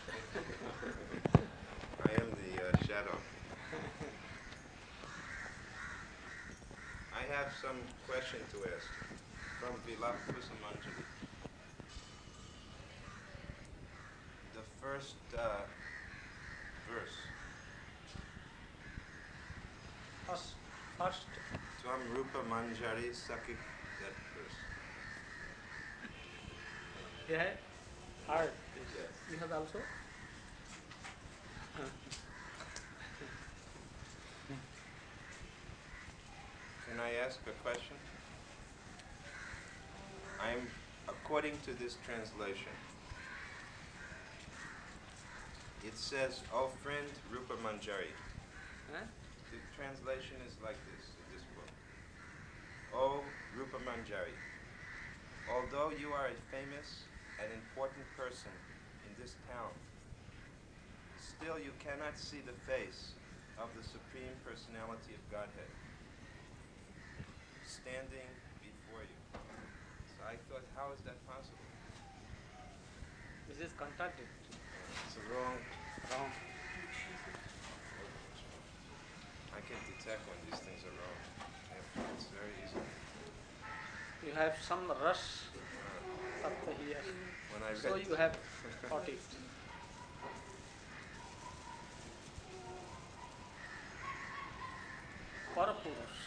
I am the shadow. I have some question to ask from Vilap Kusumanjali. The first verse. First. Tvam Rupa Manjari Sakhi. That verse. Yeah. Heart. Yes. You have also. Can I ask a question? I'm according to this translation. It says, "Oh friend Rupa Manjari." Huh? The translation is like this in this book. "Oh Rupa Manjari, although you are a famous and important person in this town, still you cannot see the face of the Supreme Personality of Godhead standing before you." So I thought, how is that possible? This is contradictory. It's wrong. Wrong. I can detect when these things are wrong. It's very easy. You have some rush tattva here. When I read So you have got it. Parapurush.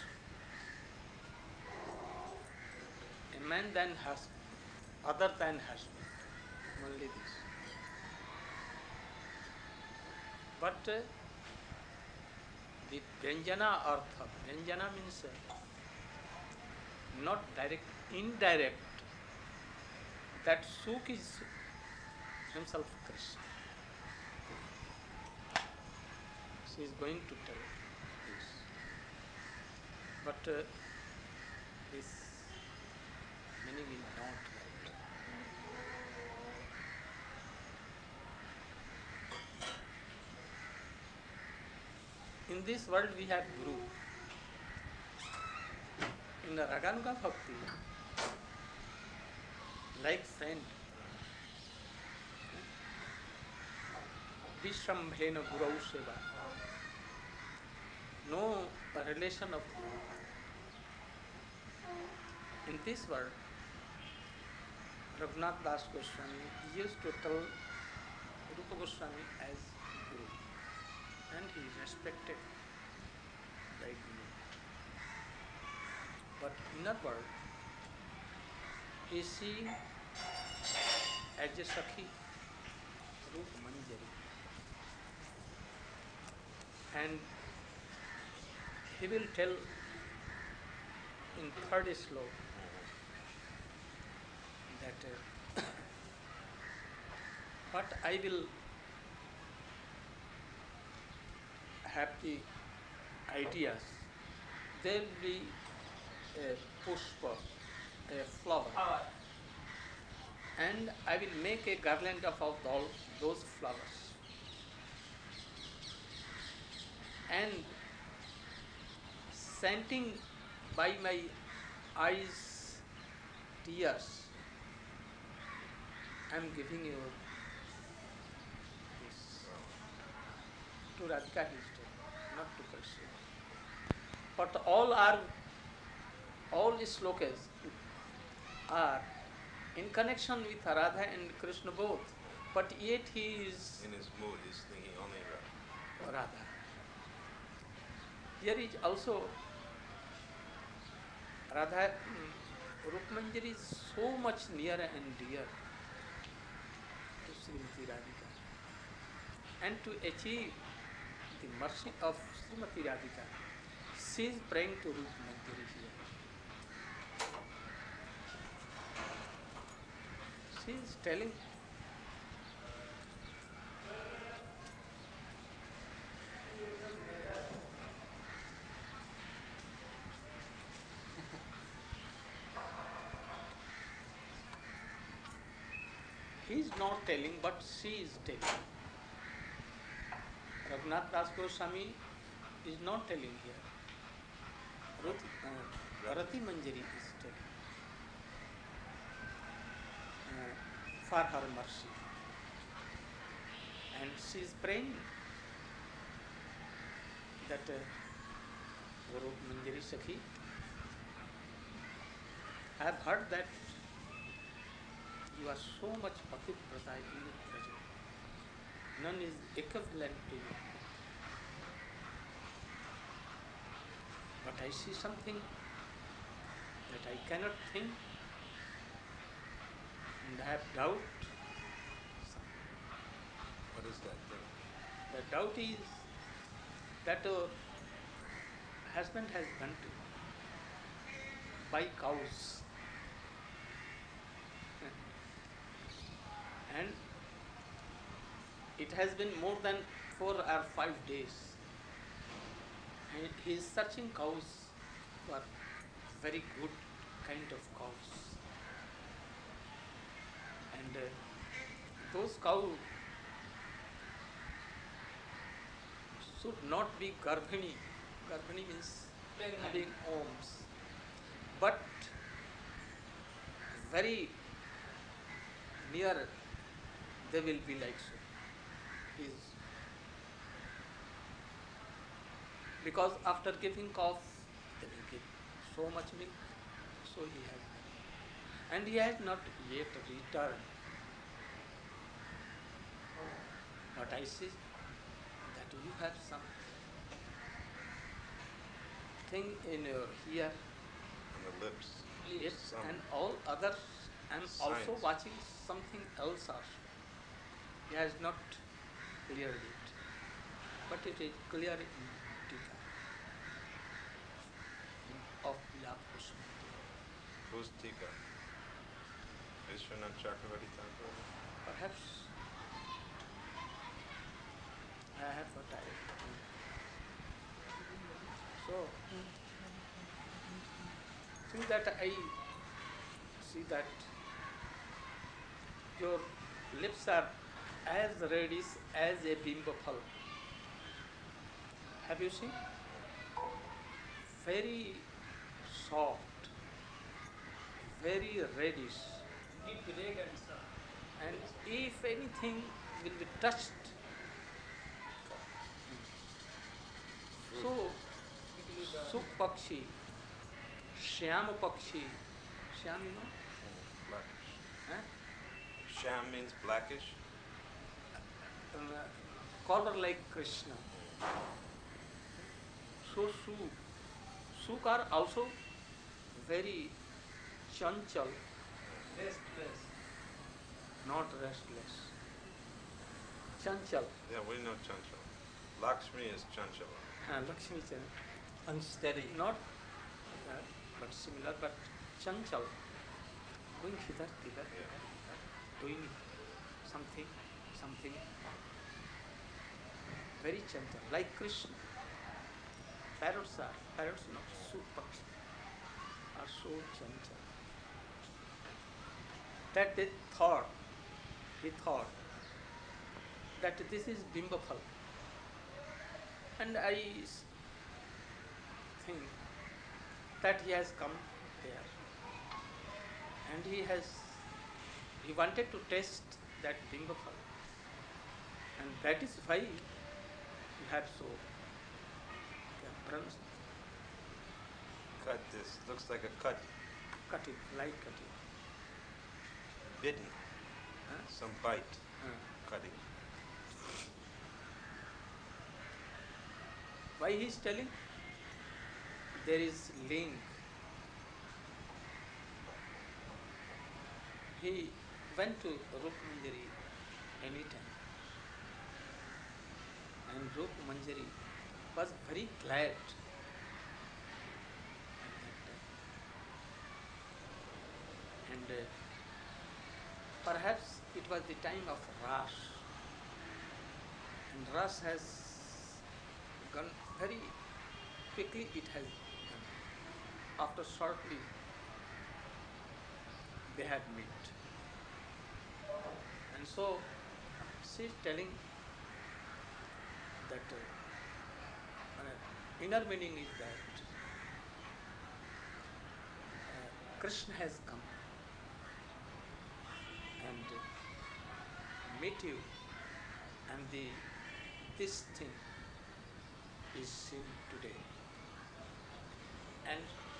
A man than husband, other than husband. Only this. But the Vyanjana artha, Vyanjana means not direct, indirect. That Suk is himself Krishna. She is going to tell this. But this many will not write. In this world we have Guru. In the Raganuga Bhakti, like friend, Vishrambhena Gurau Seva, no relation of Guru. In this world, Raghunath Das Goswami used to tell Rupa Goswami as Guru, and he is respected by Guru. But inner world, he is seen as a Sakhi, Rupa Manjari, and he will tell in third slok that what I will have the ideas, there will be a pushpa, a flower, and I will make a garland of all those flowers. And scenting by my eyes tears, I am giving you this. To Radhika he is telling, not to Krishna. But all slokas are in connection with Radha and Krishna both. But yet he is in his mood, he's thinking only Radha. Radha. Here is also Radha, Rukmanjari is so much near and dear to Srimati Radhika. And to achieve the mercy of Srimati Radhika, she is praying to Rukmanjari here. She is telling he is not telling, but she is telling. Raghunath Das Goswami is not telling here. Rati Manjari is telling for her mercy. she is praying that Rup Manjari Sakhi, I have heard that you are so much pativrata in Braja. None is equivalent to you. But I see something that I cannot think, and I have doubt. What is that thing? The doubt is that husband has gone to buy cows, and it has been more than 4 or 5 days, and he is searching cows for very good kind of cows, and those cows should not be garbhini. Garbhini means having ohms, but very near they will be like so. Is because after giving cough they will give so much milk, so he has, and he has not yet returned. But I see that you have some thing in your ear, On the lips. yes, Some and all others. I am also signs. watching something else also. He has not cleared it, but it is clear in Tika of Bilap Kushma. Who's Tika? Vishwanath Chakravarti Thakur? Perhaps I have what I so see that I see that your lips are as reddish as a bimbo phal. Have you seen? Very soft, very reddish, Deep red and soft. and if anything will be touched, so Typically the Suk Pakshi, Shyam Pakshi, Shyam you know? Blackish. Eh? Sham means blackish. Color like Krishna. So Suk are also very chanchal, restless. not restless. Chanchal. Yeah, we know Chanchal. Lakshmi is Chanchala. Lakshmi Chan. Unsteady. Not but similar, but chanchal. Going hither, thither, Yeah. doing something, something. Very chanchal, like Krishna. Parrots not Supakshi, are so chanchal. That he thought that this is Bimbafal. And I think that he has come here and he wanted to test that Bimbafal. And that is why you have so pronounced, Cut this. Looks like a cut. cutting, light cutting. Bitten. Huh? Some bite. Cutting. Why he is telling? There is link. He went to Rup Manjari anytime, and Rup Manjari was very glad at that time. And perhaps it was the time of Ras, and Ras has gone very quickly. It has gone. After shortly, they had met, and so she is telling that inner meaning is that Krishna has come and meet you And this thing is seen today. And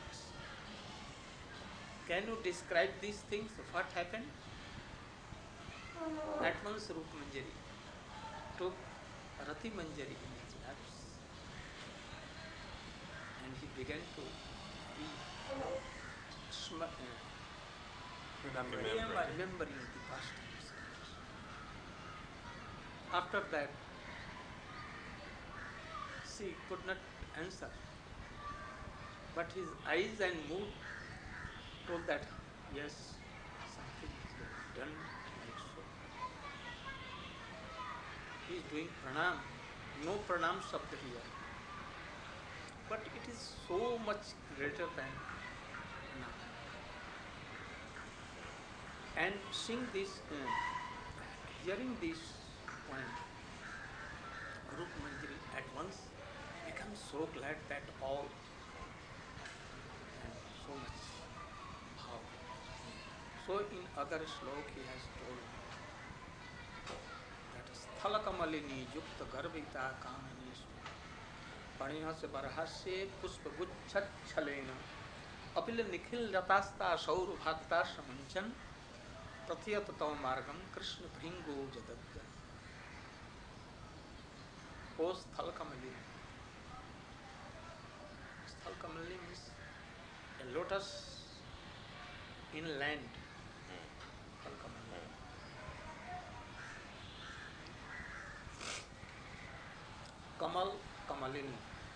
can you describe these things? What happened? At once Rup Manjari took Rati Manjari in his laps and he began to be remembering the past times. After that, she could not answer, but his eyes and mood told that yes, something is done like so. He is doing pranam, no pranam shabd here, but it is so much greater than pranam. And seeing this, hearing this point, Rup Manjari at once becomes so glad that all and so much bhav. So in other slok he has told that sthala kamalini yukta garbita kamanis panihas barhasye pushpa gucchat chalena apil nikhil ratasta saur bhakta samanchan prathiyat tav margam krishna bhringo jadadya. O sthal kamalini. Sthal kamalini means a lotus in land. Sthal kamalini. Kamal, kamalini.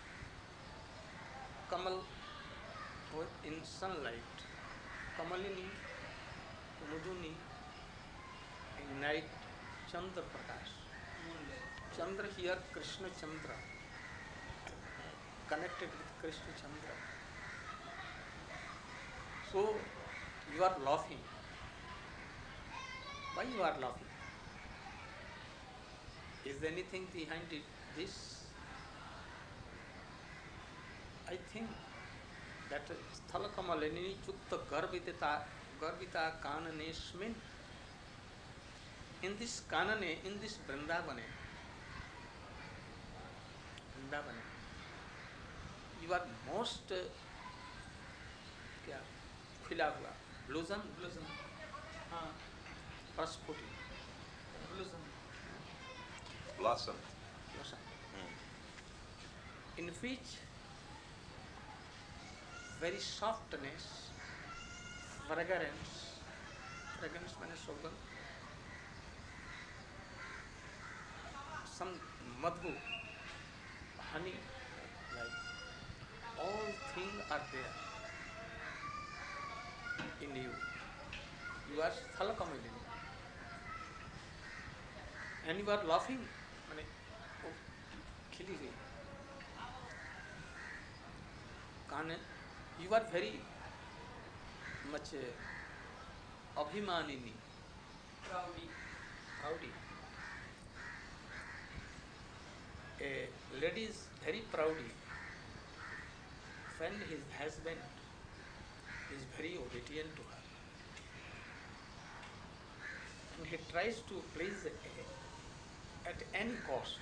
Kamal in sunlight. Kamalini, Muduni in night, Chandra Prakash. Chandra here, Krishna Chandra, connected with Krishna Chandra. So you are laughing. Why you are laughing? Is there anything behind it? This? I think that Sthala Kamalini Chukta Garbita Kananesmin. In this Kanane, in this Vrindavane, you are most क्या खिला हुआ blossom हाँ प्रस्फुटित Blossom. in which very softness, fragrance means sugar, some madhu, honey, like all things are there in you. You are Thalakamalini. And you are laughing. Oh, khili gayi. You are very much abhimanini. Proudy. A lady is very proudy when his husband is very obedient to her. And he tries to please at any cost.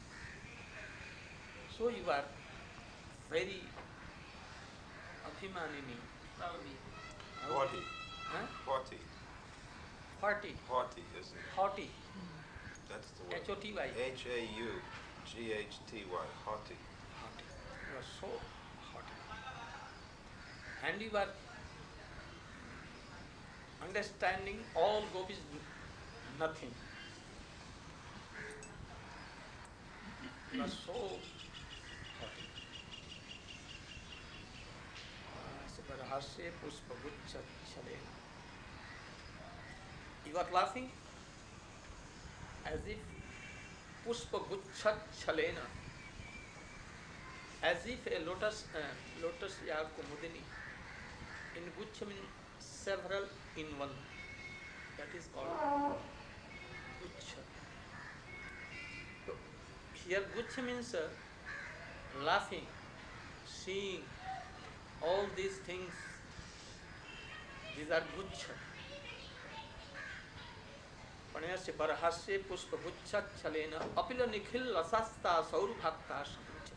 So you are very abhimanini. Haughty. Huh? Haughty. Haughty. Haughty, isn't it? Haughty. That's the word. H-O-T-Y. H-A-U-G-H-T-Y. Haughty. Haughty. You are so haughty. And you are understanding all gopis nothing. You are so haughty. Sabarhasya pushpa guccha chalena. You are laughing as if pushpa guccha chalena, as if a lotus ya kumudini. In guccha means several in one. That is called guccha. So here guccha means laughing, seeing all these things. These are guccha. पणयस्य बरहस्य पुष्पगुच्छच्छलेन अपिल निखिल रसास्ता सौरभक्ता समुच्य.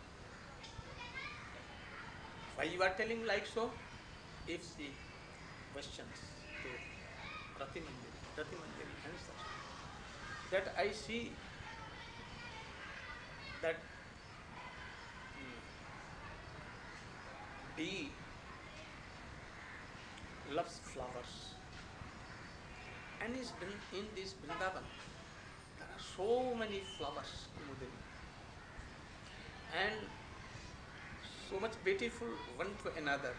Why you are telling like so? If she questions to Rati Manjari answers that I see that bee loves flowers and is in this Vrindavan there are so many flowers, Kumudini, and so much beautiful one to another.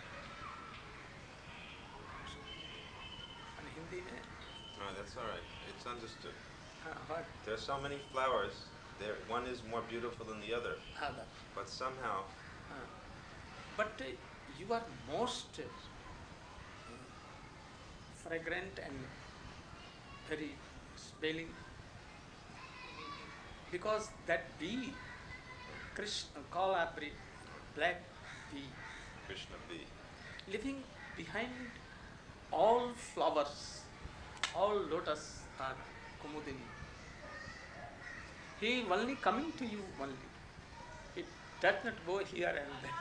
And Hindi mein, No, that's all right. It's understood. what? There are so many flowers. There, one is more beautiful than the other. Other. But somehow, But you are most fragrant and very smelling because that bee, Krishna, Kalabri, black bee, Krishna B. living behind all flowers, all lotus are Kumudini. He only coming to you only. It does not go here and there.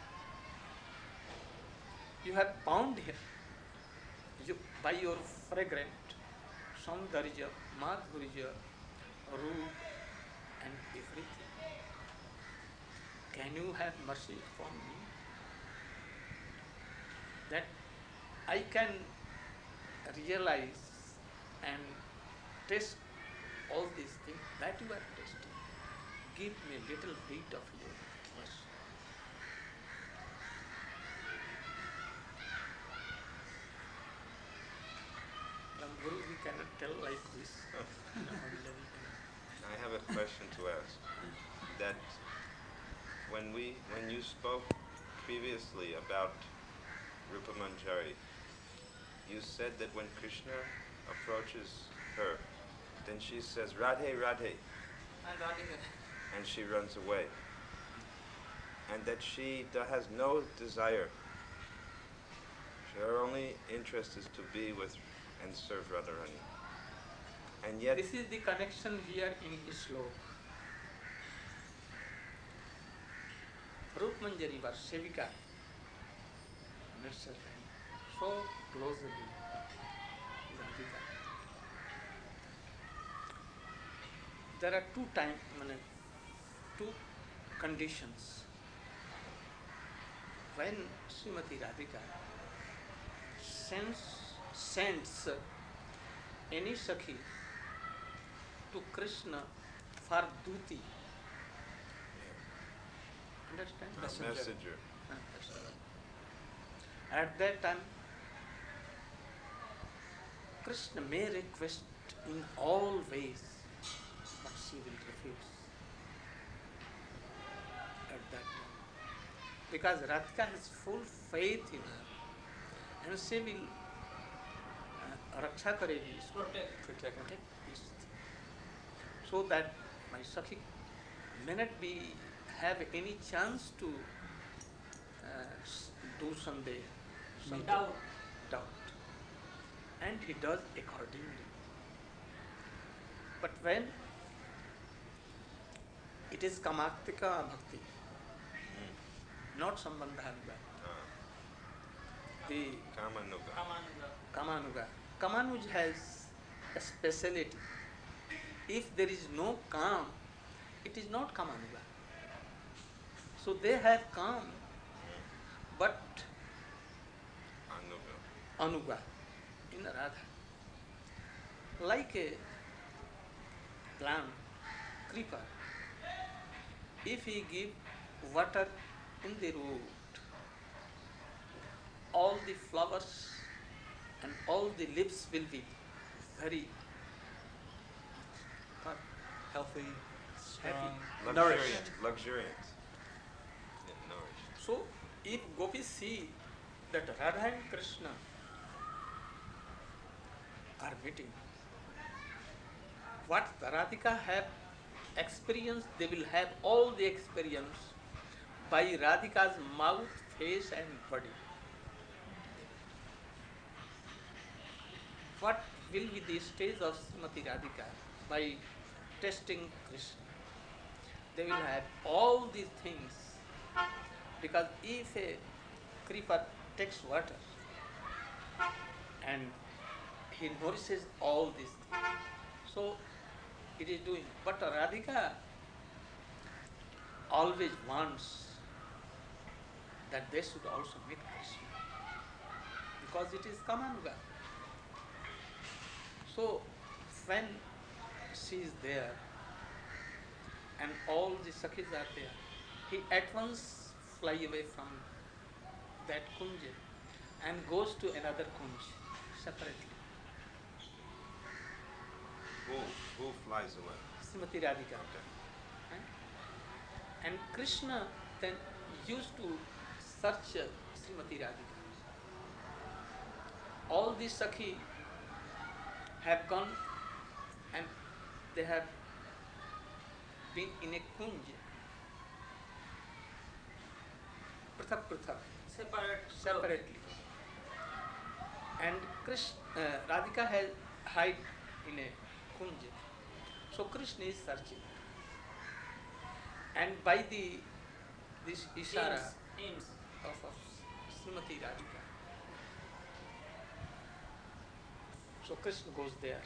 You have bound him you, by your fragrant Saundarya, Madhurya, Roop and everything. Can you have mercy upon me? That I can realize and test all these things that you are testing. Give me a little bit of your mercy. From Guru we cannot tell like this. I have a question to ask. That when you spoke previously about Rupa Manjari, you said that when Krishna approaches her, then she says Radhe Radhe, and she runs away, and that she has no desire. Her only interest is to be with and serve Radharani. And yet, This is the connection here in this sloka. Rup Manjari was Sevika, nurtured so closely Radhika. There are two conditions. When Srimati Radhika sends any Sakhi to Krishna for duty, understand? messenger. At that time, Krishna may request in all ways, but she will refuse at that time. Because Radhika has full faith in her and she will raksha karegi, protect this thing. So that my Sakhi may not have any chance to do some doubt. And he does accordingly. But when it is Kamaktika Bhakti, not Sambandhanuga, the Kamanuga. Kamanuj has a speciality. If there is no Kam, it is not Kamanuga. So they have Kam, but Anuga in Radha. Like a plant, creeper, if he give water in the root, all the flowers and all the leaves will be very Healthy, strong. Luxuriant. Yeah, nourished. So, if gopis see that Radha and Krishna are meeting, what the Radhika have experienced, they will have all the experience by Radhika's mouth, face and body. What will be the stage of Srimati Radhika by testing Krishna. They will have all these things because if a creeper takes water and he nourishes all these things, so it is doing. But Radhika always wants that they should also meet Krishna because it is Kamanuga. So when she is there and all the Sakhis are there, he at once fly away from that kunj and goes to another kunj separately. Who flies away? Srimati Radhika. Okay. Right? And Krishna then used to search Srimati Radhika. All these Sakhi have gone and they have been in a kunj, prathak, separately. And Radhika has hide in a kunj. So Krishna is searching. And by this ishara Aims. of Srimati Radhika, so Krishna goes there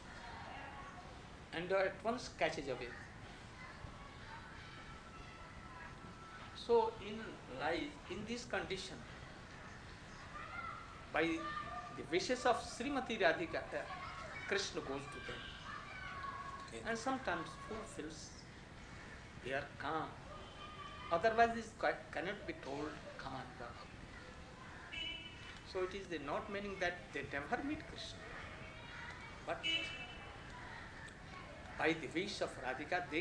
and at once catches away. So in life, in this condition, by the wishes of Srimati Radhika, Krishna goes to them. Okay. And sometimes fulfills their calm. Otherwise, this cannot be told Kamanuga. So it is not meaning that they never meet Krishna. But by the wish of Radhika, they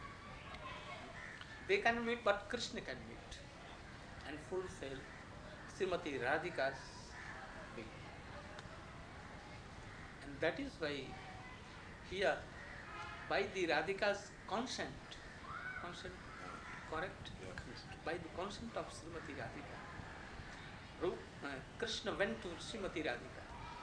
can meet, but Krishna can meet and fulfill Srimati Radhika's will. And that is why here, by the Radhika's consent, correct? Yeah. By the consent of Srimati Radhika, Krishna went to Srimati Radhika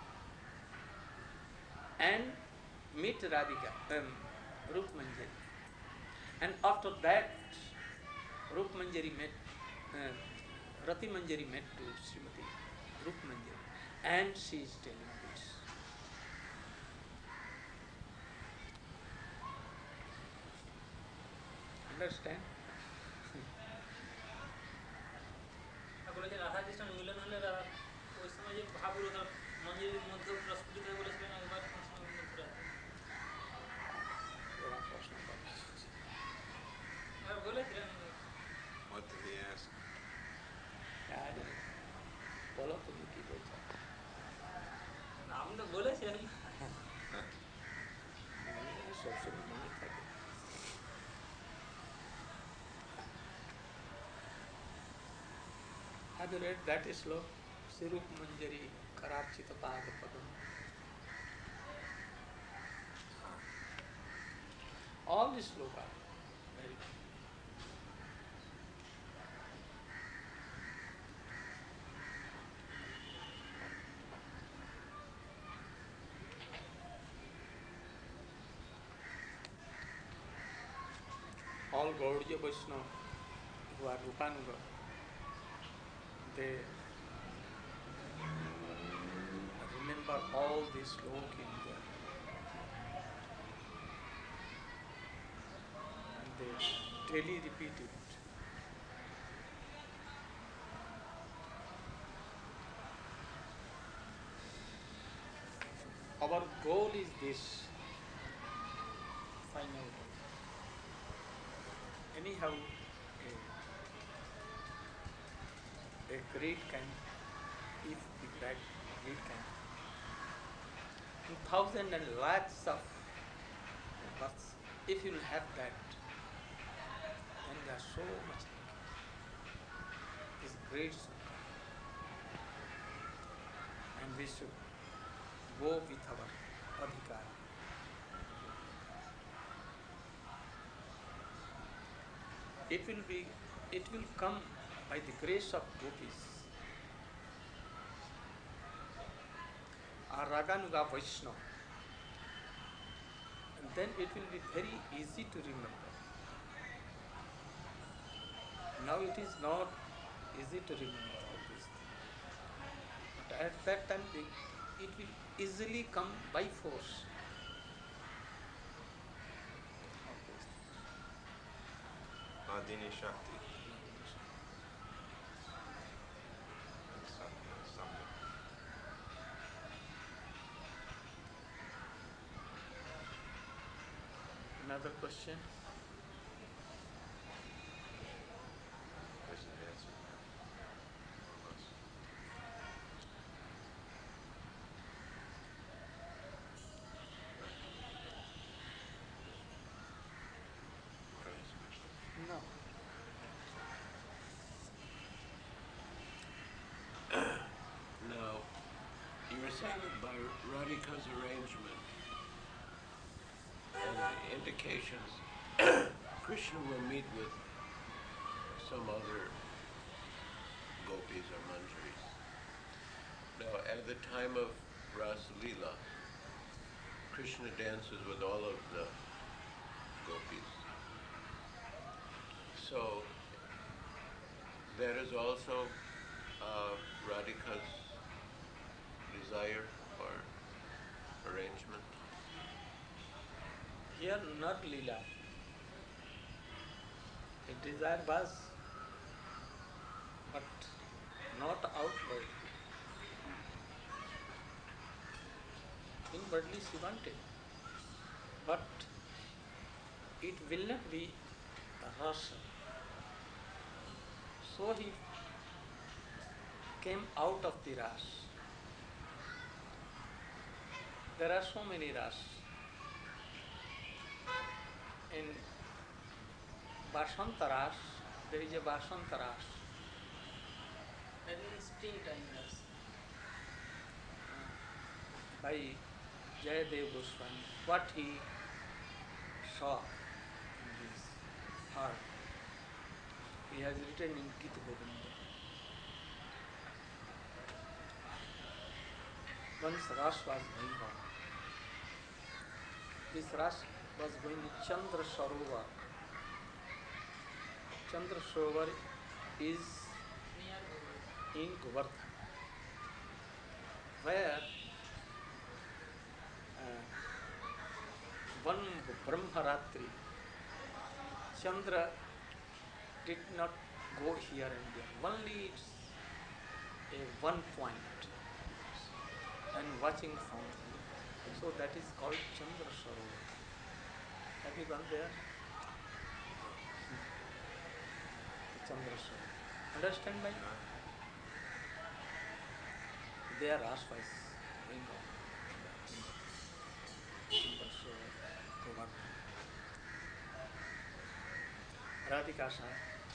and meet Radhika, Rup Manjari. And after that, Rup Manjari met, Rati Manjari met to Srimati Rup Manjari, and she is telling this. Understand? বলেছে রাধা কৃষ্ণ মিলন হলে ওই সময় যে ভাবগুলো মঞ্জুরির মধ্যে প্রস্ফুটিত হয়ে বলেছিলেন একবার কৃষ্ণ মথুরা বলেছিলেন What did he ask? বলো তুমি কি বলছো? আপনি তো বলেছেন সবসময় মনে থাকে। Have you read that sloka? Sirup Manjari Kararchita Pada Padam. All these sloka very good. All Gaudiya Vaishnava who are Rupanuga, they remember all this sloka in their and they daily repeat it. Our goal is this, final goal. Anyhow, a great can, if the great can, and thousands and lakhs of births, if you will have that, then there are so much is great sukha. And we should go with our adhikar. It will come by the grace of gopis. Our Raganuga Vaishnava, then it will be very easy to remember. Now it is not easy to remember all these things. But at that time it will easily come by force. All these things. Adini Shakti. Something. Another question? Question and answer. Yes. No. Now, you were saying that by Radhika's arrangement and the indications, Krishna will meet with some other gopis or manjaris. Now, at the time of Ras Leela, Krishna dances with all of the gopis. So, that is also Radhika's desire or arrangement. Here Nar Leela. A desire was, but not outward. Inwardly she wanted. But it will not be rasa. So he came out of the ras. There are so many ras. In Vasantaras, there is a Vasantaras. That means springtime has. By Jayadev Goswami, what he saw in his heart, he has written in Gita Govinda. Once Ras was going on. This Ras was going in Chandra Sarovar. Chandra Sarovar is Near Bhagavad. in Govardhan, where one Brahmaratri, Chandra did not go here and there. Only it's a one point and watching from here. So that is called Chandra Sarovar. Have you gone there? Chandra Sarovar. Understand my? There Rashvas going on. Chandra Sarovar, Govardhan. Radhika saw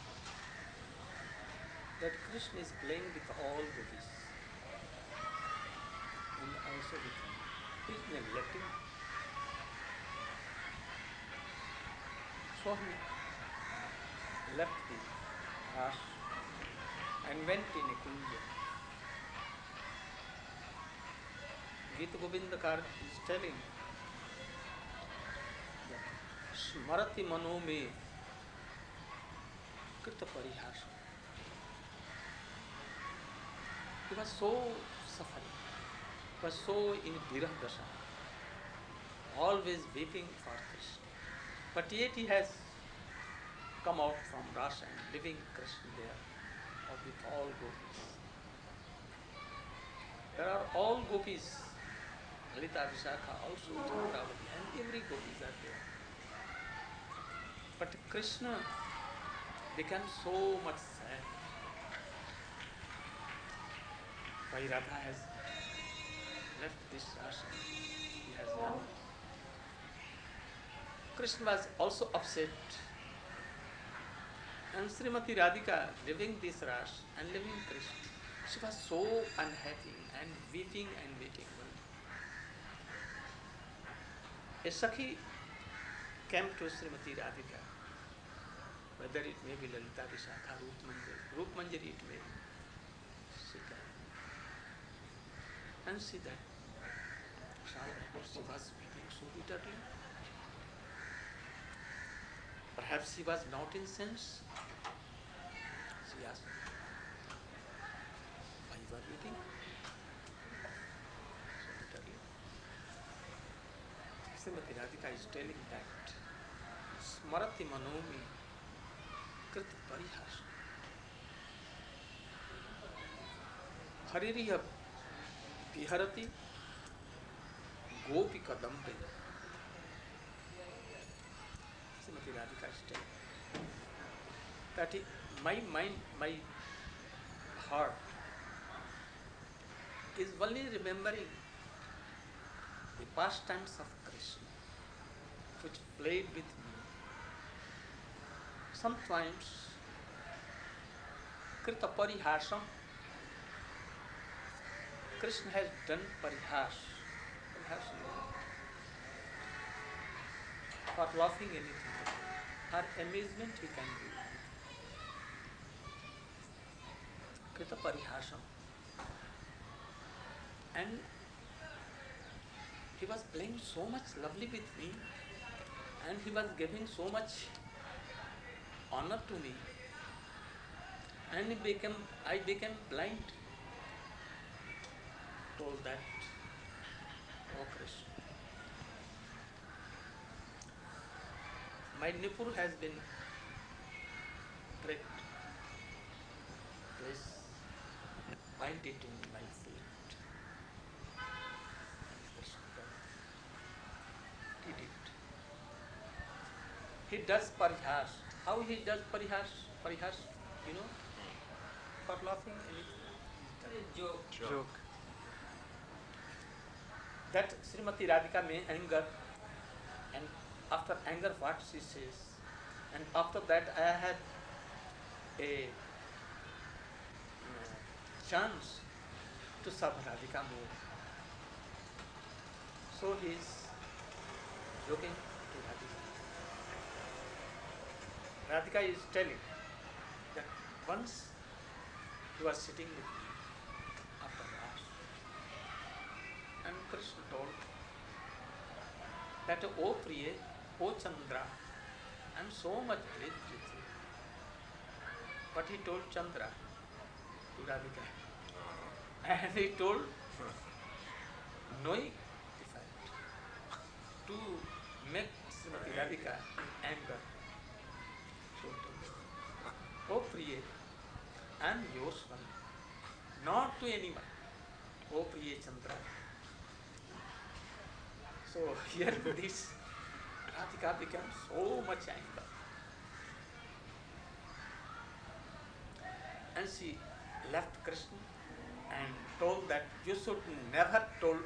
that Krishna is playing with all gopis and also with him. He is neglecting. So he left the Ras and went in a kunja. Gita Govindakar is telling that Smarati Mano Me Krita Parihasa. He was so suffering. He was so in Virah Dasa, always weeping for Krishna. But yet he has come out from Rasa and living Krishna there, or with all gopis. There are all gopis, Lalita Vishakha, also Chandravati, and every gopis are there. But Krishna became so much sad. Why Radha has left this Rasa? He has done. Krishna was also upset. And Srimati Radhika, living this Ras and living Krishna, she was so unhappy and weeping and weeping. A Sakhi came to Srimati Radhika, whether it may be Lalita Vishakha, Roop Manjari it may be. She came. And see that she was weeping so bitterly. perhaps he was not in sense. She asked, why you are eating? So bitterly. Srimati Radhika is telling that Smarati Manomi Krit Parihas Haririya Viharati Gopi Kadambe. Srimati Radhika is telling that my mind, my heart is only remembering the pastimes of Krishna which played with me. Sometimes Krita Parihasam, Krishna has done parihas, perhaps for laughing anything, or amusement he can do. Krita Parihasam. And he was playing so much lovely with me, and he was giving so much honor to me, and I became blind. Told that, oh Krishna, my nipur has been pricked. Please bind it in my feet. And Krishna did it. He does parihas. How he does parihas? Parihas, you know, for laughing anything. joke. That Srimati Radhika may anger, and after anger what she says, and after that I had a chance to serve Radhika more. So he is joking to Radhika. Radhika is telling that once he was sitting with me after Ras, and Krishna told that, O Priye, O Chandra, I am so much pleased with you. But he told Chandra to Radhika. And he told, knowing the fact, to make Srimati Radhika anger. So he told, O Priye, I am yours only, not to anyone. O Priye Chandra. So hearing this, Radhika became so much anger. And she left Krishna and told that you should never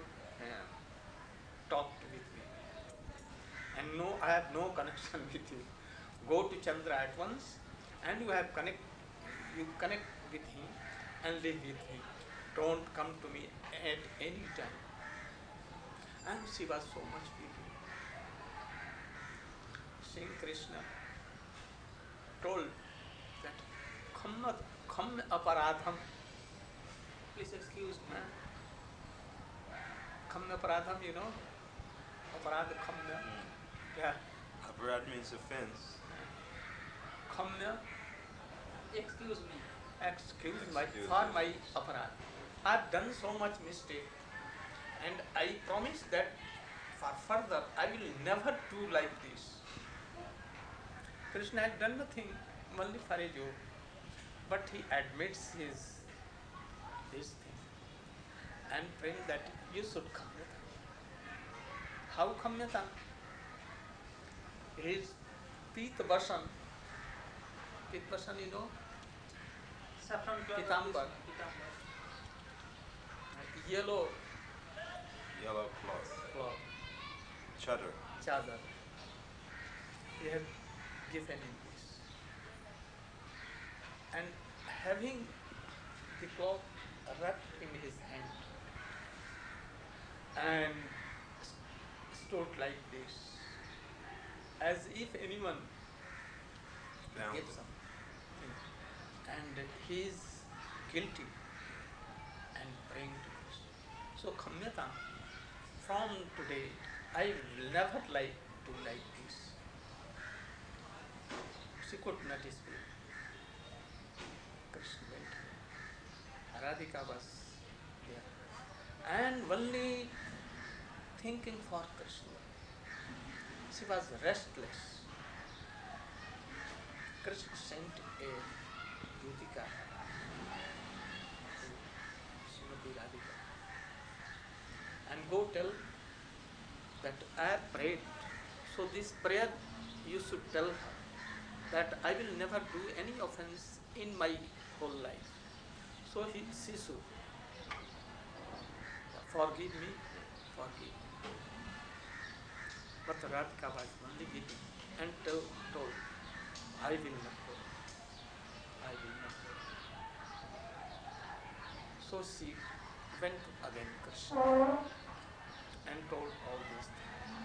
talk with me. And no, I have no connection with you. Go to Chandra at once and you connect with him and live with him. Don't come to me at any time. And she was so much weeping. Sri Krishna told that kham aparadham. Please excuse me. Kham aparadham, you know? Aparadh khamya. Yeah. Aparad means offense. Khamya, Excuse me. excuse Excuse for me. my aparadh. I have done so much mistake, and I promise that for further I will never do like this. Krishna had done nothing, only for a joke, but he admits this thing and praying that you should khamyata. How khamyata? His Pita Basan, you know, Saffron cloth. Pitambar. Yellow Yellow cloth. cloth, Chadar. chadar. He had given him this. And having the cloth wrapped in his hand and stood like this, as if anyone Down. gets something. And he is guilty and praying to Krishna. So Khamyata, from today, I will never like to like this. could not speak. Krishna went away. Radhika was there. And only thinking for Krishna. She was restless. Krishna sent a Yutika to Srimati Radhika and go tell that I have prayed. So this prayer you should tell her that I will never do any offense in my whole life. So she should forgive me, forgive. But Radhika was only weeping and told, I will not go. I will not go. So she went to again Krishna and told all these things.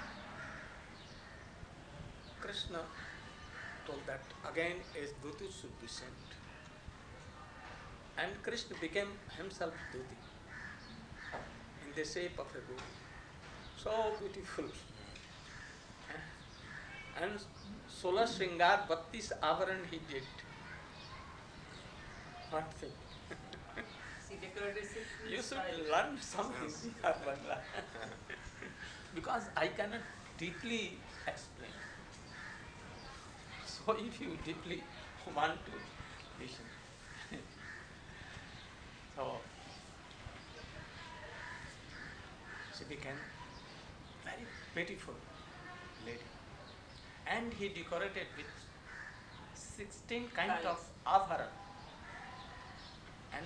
Krishna told that again a Duti should be sent. And Krishna became himself Duti in the shape of a Duti. So beautiful. And 16 Shringar, 32 Avaran he did. What thing? She decorated it. You should learn something here, Bangla. Because I cannot deeply explain. So if you deeply want to listen. So she became very beautiful lady. And he decorated with 16 kinds of avaran and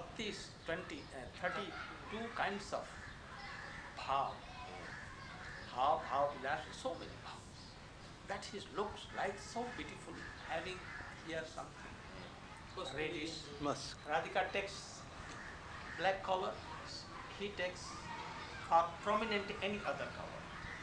32 kinds of bhav. Bhav, vilas, so many bhav. That his looks like so beautiful, having here something reddish. Musk. Radhika takes black color, he takes for prominent any other color.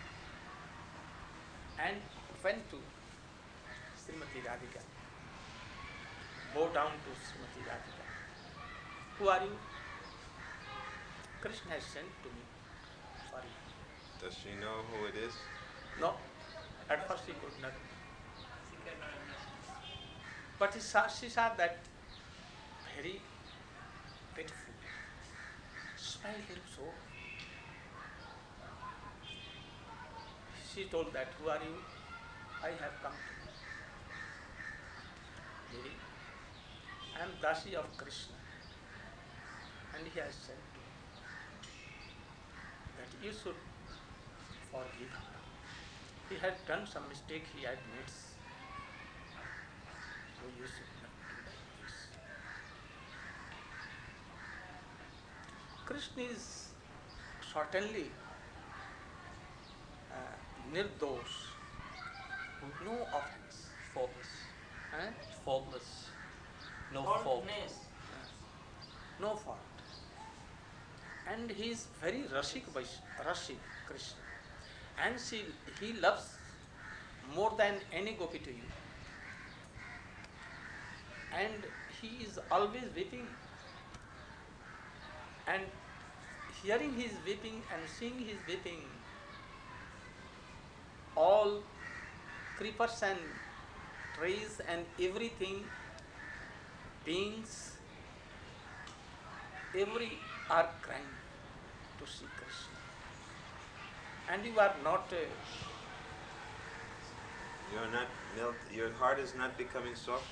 And went to Srimati Radhika. Bow down to Srimati Radhika. Who are you? Krishna has sent to me. Sorry. Does she know who it is? No. At first he could not. She cannot understand. But she saw that very beautiful. Smile him so. She told that, who are you? I have come to you. Devi, I am Dasi of Krishna. And he has said to me that you should forgive him. He had done some mistake, he admits. So you should not do like this. Krishna is certainly nirdosh, no offense, Faultless. eh? Faultless. No fault. Faultless. No fault. And he is very Rashik Krishna. And he loves more than any gopi to you. And he is always weeping. And hearing his weeping and seeing his weeping, all creepers and trees and everything, beings, every are crying to see Krishna. And you are not, You're not your heart is not becoming soft?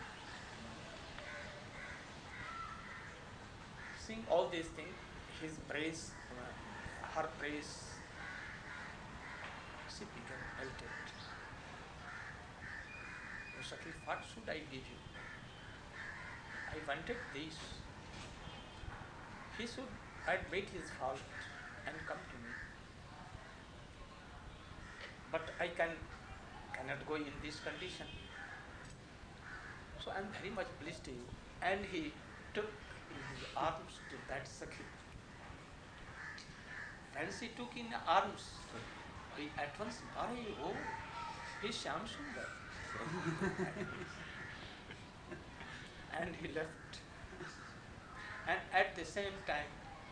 seeing all these things, his praise, her praise, she became melted. Oh, Sakhi, what should I give you? I wanted this. He should admit his fault and come to me. But I cannot go in this condition. So I am very much pleased to you. And he took in his arms to that Sakhi. When she took in arms, we at once, oh, he's Shyam Sundar. And he left. And at the same time,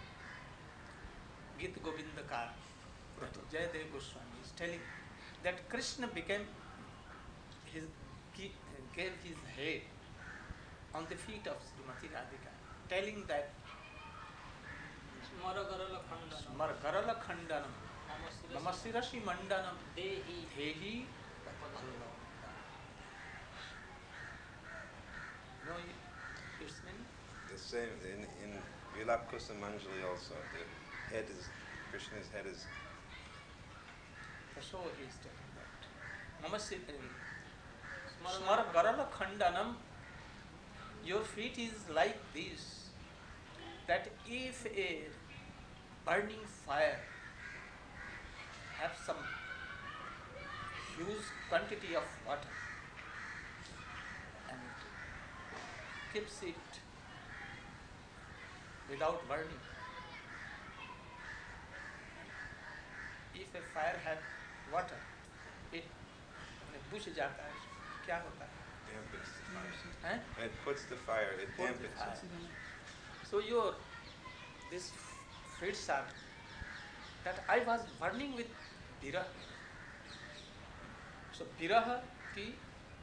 Gita Govindakar, Jayadev Goswami is telling that Krishna became gave his head on the feet of Srimati Radhika, telling that स्मर गरल खण्डन Smar Garala Khandanam, मम शिरसि Namasirashi Mandanam, देहि Dehi Patallam. No, it's meaning? The same in Vilap Kusumanjali also. The head is Krishna's head is So he is telling that. Smar Garala Khandanam, your feet is like this, that if a burning fire have some huge quantity of water and keeps it without burning, if a fire have water, it बुझ जाता है, क्या होता है? dampens the fire. हैं? It puts the fire, it Put the dampens fire. it. So these feet are that I was burning with viraha. So viraha ki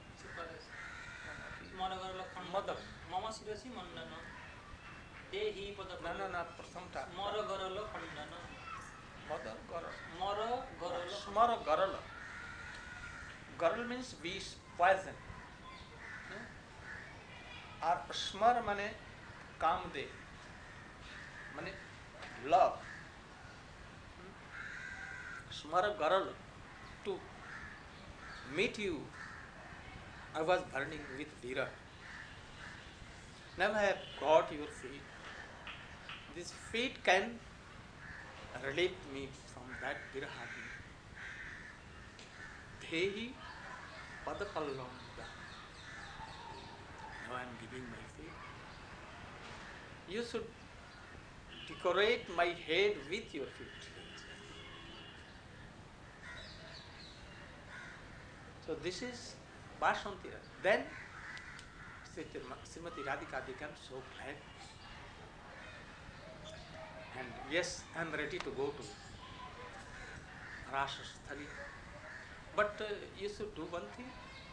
स्मर गरल खण्डन Mother. मम शिरसि मण्डन देहि पद na pratham ta. स्मर गरल खण्डन Mother garal. स्मर गरल Smara garala. Garal means vish, poison. और स्मर माने कामदेव, माने love. Smar garal, to meet you, I was burning with vira. Now I have got your feet. These feet can relieve me from that viraha. Dehi padapallam. Now I am giving my feet. You should decorate my head with your feet. So this is Vasanti. Then Srimati Radhika became so glad. And yes, I am ready to go to Rasasthali. But you should do one thing.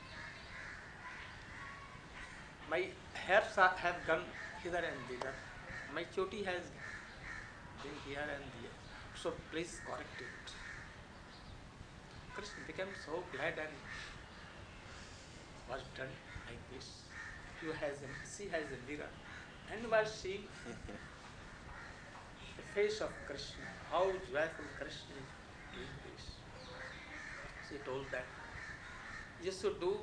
My hairs have gone hither and thither. My choti has been here and there. So please correct it. Krishna became so glad and was done like this. She has a mirror and was seeing the face of Krishna, how joyful Krishna is doing this. She told that you should do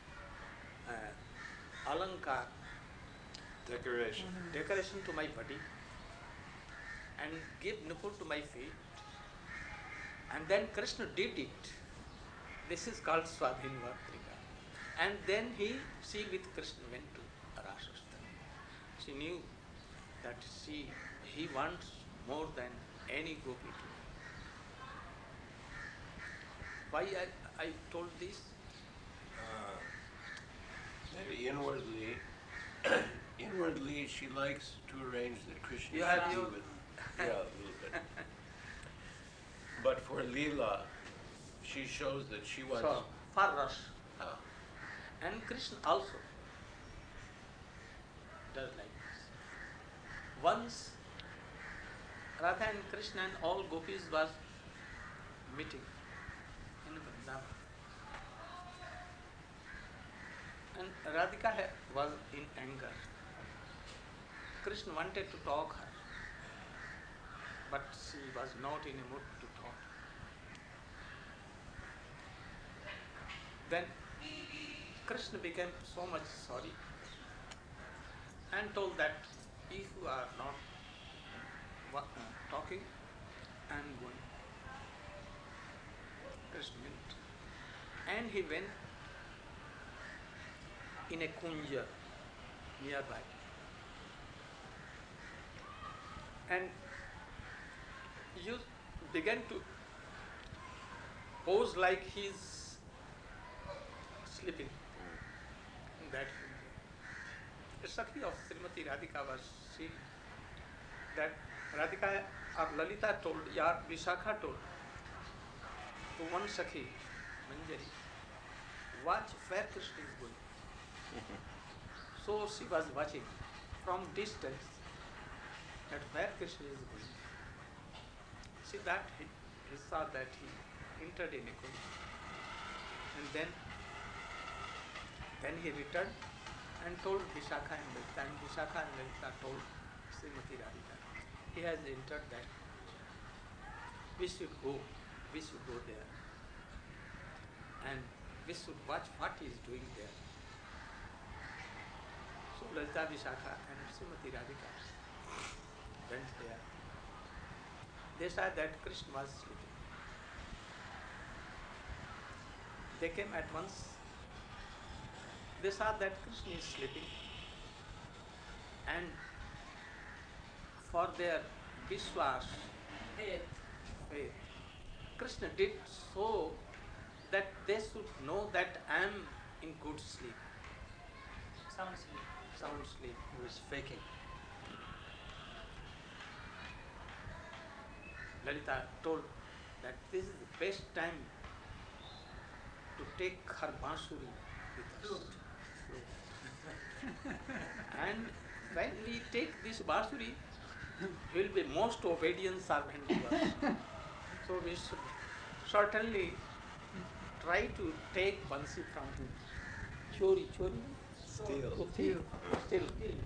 alankar, decoration to my body and give nupur to my feet. And then Krishna did it. This is called Swadhin Vartrika. And then she with Krishna went to Rasasthana. She knew that he wants more than any gopi to. Why I told this? That inwardly she likes to arrange that Krishna You have should be your- with. Yeah, a little bit. But for Leela, she shows that she wants. So, for Ras. Ah, And Krishna also does like this. Once Radha and Krishna and all gopis was meeting in Vrindavan. And Radhika was in anger. Krishna wanted to talk her, but she was not in a mood to talk. Then Krishna became so much sorry and told that if you are not talking, I am going. Krishna went. And he went in a kunja nearby. And you began to pose like he's sleeping in that kunja. The Sakhi of Srimati Radhika was seeing that Radhika or Lalita told, or Vishakha told to one Sakhi, Manjari, watch where Krishna is going. So she was watching from distance that where Krishna is going. See that he saw that he entered in a kund. And then he returned and told Vishakha and Lalita. And Vishakha and Lalita told Srimati Radhika, he has entered that. We should go there. And we should watch what he is doing there. So Lalita, Vishakha and Srimati Radhika went there. They saw that Krishna was sleeping. They came at once. They saw that Krishna is sleeping. And for their Vishwas, faith, Krishna did so that they should know that I am in good sleep, Sound sleep. sound sleep. He was faking. Lalita told that this is the best time to take her bansuri with us. And when we take this bansuri, he will be most obedient servant to us. So we should certainly try to take bansi from him. Chori. Steal. Steal.